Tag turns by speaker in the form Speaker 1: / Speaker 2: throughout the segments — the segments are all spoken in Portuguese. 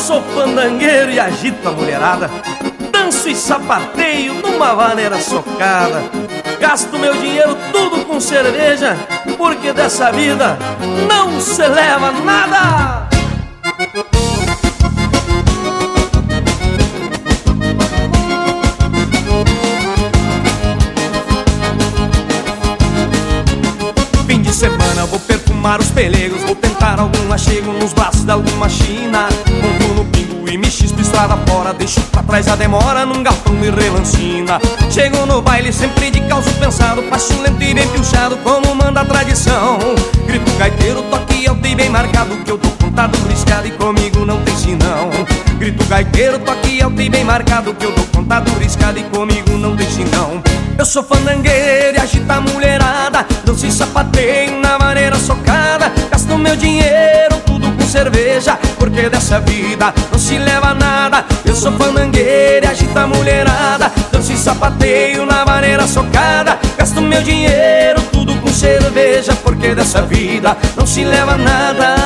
Speaker 1: sou fandangueiro e agito a mulherada, danço e sapateio numa vaneira socada. Gasto meu dinheiro tudo com cerveja, porque dessa vida não se leva nada. Fim de semana vou perfumar os pelegos, vou tentar algum achego nos braços de alguma china. Compro no pingo e me chispo estrada fora, deixo pra trás a demora num galpão de relancina. Chego no baile sempre de calço pensado, passo lento e bem piochado como manda a tradição. Grito gaiteiro, toque alto e bem marcado, que eu dou conta do riscado e comigo não tem sinão. Grito gaiteiro, toque alto e bem marcado, que eu dou conta do riscado e comigo não tem sinão. Eu sou fandangueiro e agito a mulherada, danço e sapateio na maneira socada. Gasto meu dinheiro tudo com cerveja, porque dessa vida não se leva nada. Eu sou fandangueiro e agito a mulherada, danço e sapateio na maneira socada. Gasto meu dinheiro tudo com cerveja, porque dessa vida não se leva nada.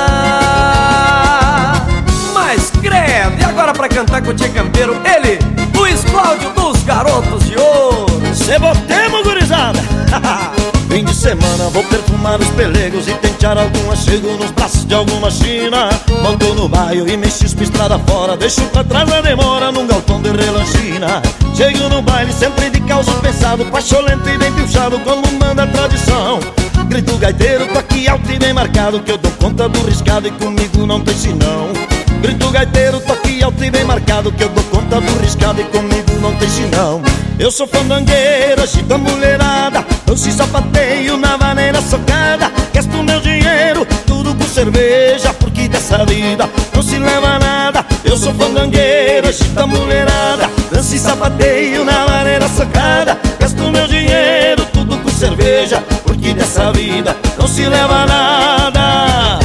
Speaker 1: Mas credo, e agora pra cantar com o Tchê Campeiro, ele, Luiz Cláudio dos Garotos de Ouro.
Speaker 2: Cê botemos, gurizada! Fim de semana vou perfumar os pelegos e tentar algum achego nos braços de alguma china. Monto no bairro e me chispo estrada fora, deixo pra trás a demora num galpão de relancina. Chego no baile sempre de calço pesado, pacholento e bem piochado como manda a tradição. Grito gaiteiro, toque alto e bem marcado, que eu dou conta do riscado e comigo não tem sinão. Grito gaiteiro, toque alto e bem marcado, que eu dou conta do riscado e comigo não tem sinão. Eu sou fandangueiro, agito a mulherada, danço e sapateio na maneira socada. Gasto meu dinheiro tudo com cerveja, porque dessa vida não se leva nada. Eu sou fandangueiro, agito a mulherada, danço e sapateio na maneira socada. Gasto meu dinheiro tudo com cerveja, porque dessa vida não se leva nada.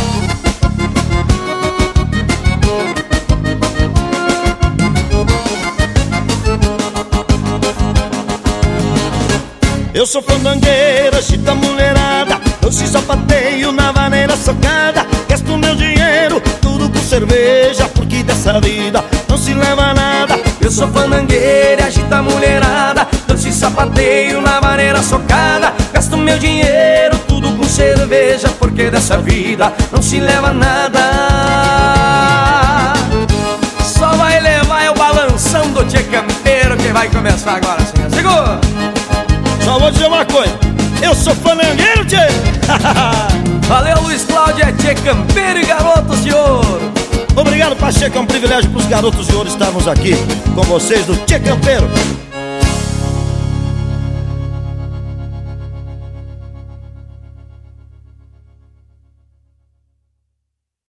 Speaker 2: Eu sou fandangueiro, agito a mulherada, danço e sapateio na maneira socada. Gasto meu dinheiro tudo com cerveja, porque dessa vida não se leva nada.
Speaker 1: Eu sou fandangueiro, agito a mulherada, danço e sapateio na maneira socada. Gasto meu dinheiro tudo com cerveja, porque dessa vida não se leva nada. Só vai levar o balanção do Tchê Campeiro, que vai começar agora, senhor. Segura!
Speaker 2: Só vou dizer uma coisa, eu sou fandangueiro, tchê!
Speaker 1: Valeu, Luiz Cláudio, é Tchê Campeiro e Garotos de Ouro.
Speaker 2: Obrigado, Pacheco, é um privilégio pros Garotos de Ouro estarmos aqui com vocês do Tchê Campeiro.